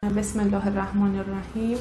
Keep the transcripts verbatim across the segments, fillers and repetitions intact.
بسم الله الرحمن الرحیم.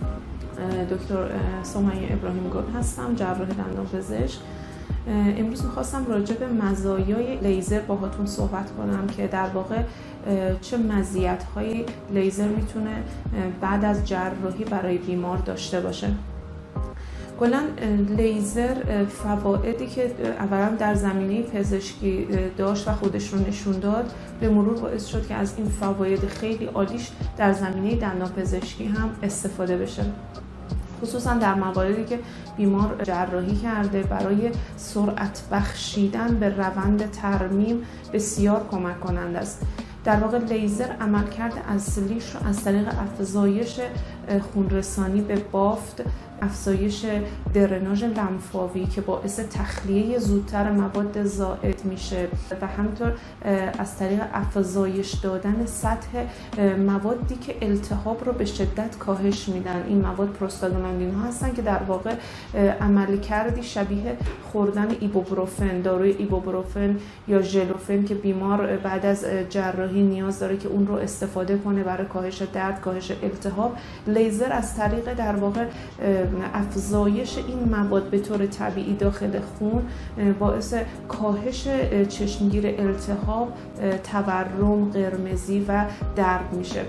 دکتر سمیه ابراهیم گل هستم، جراح دندان پزشک. امروز میخواستم راجع به مزایای لیزر باهاتون صحبت کنم که در واقع چه مزیت‌های لیزر میتونه بعد از جراحی برای بیمار داشته باشه. کلاً لیزر فوایدی که اولا در زمینه پزشکی داشت و خودش رو نشون داد، به مرور باعث شد که از این فواید خیلی عالیش در زمینه دندان پزشکی هم استفاده بشه، خصوصا در مواردی که بیمار جراحی کرده. برای سرعت بخشیدن به روند ترمیم بسیار کمک کننده است. در واقع لیزر عملکرد اصلیش رو از طریق افزایش خونرسانی به بافت، افزایش درناژ لمفاوی که باعث تخلیه زودتر مواد زائد میشه و همینطور از طریق افزایش دادن سطح موادی که التهاب رو به شدت کاهش میدن. این مواد پروستاگلاندین ها هستن که در واقع عملکردی شبیه خوردن ایبوپروفن، داروی ایبوپروفن یا ژلوفن که بیمار بعد از جراحی نیاز داره که اون رو استفاده کنه برای کاهش درد، کاهش التهاب. لیزر از طریق در واقع افزایش این مواد به طور طبیعی داخل خون باعث کاهش چشمگیر التهاب، تورم، قرمزی و درد میشه.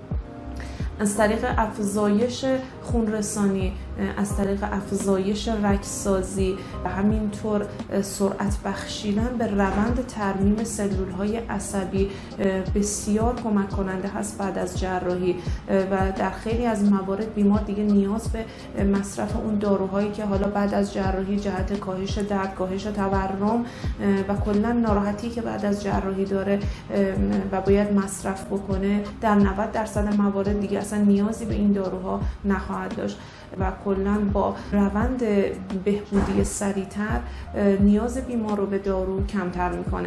از طریق افزایش خونرسانی، از طریق افزایش رگسازی و همینطور سرعت بخشیدن به روند ترمیم سلول‌های عصبی بسیار کمک کننده هست بعد از جراحی و در خیلی از موارد بیمار دیگه نیاز به مصرف اون داروهایی که حالا بعد از جراحی جهت کاهش درد، کاهش تورم و کلا ناراحتی که بعد از جراحی داره و باید مصرف بکنه، در نود درصد موارد دیگه اصلا نیازی به این داروها نخواهد داشت و کلاً با روند بهبودی سریعتر نیاز بیمار رو به دارو کمتر میکنه.